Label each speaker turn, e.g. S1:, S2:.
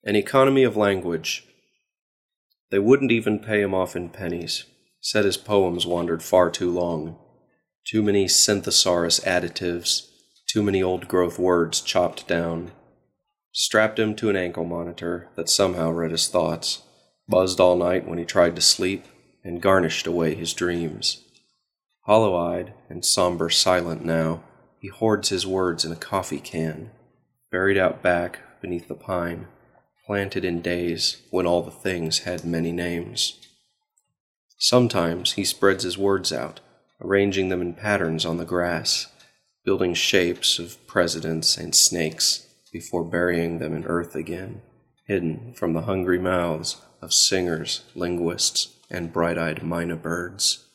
S1: An economy of language. They wouldn't even pay him off in pennies. Said his poems wandered far too long. Too many synthesaurus additives. Too many old-growth words chopped down. Strapped him to an ankle monitor that somehow read his thoughts. Buzzed all night when he tried to sleep, and garnished away his dreams. Hollow-eyed and somber silent now, he hoards his words in a coffee can, buried out back beneath the pine, planted in days when all the things had many names. Sometimes he spreads his words out, arranging them in patterns on the grass, building shapes of presidents and snakes before burying them in earth again, hidden from the hungry mouths of singers, linguists, and bright-eyed mynah birds.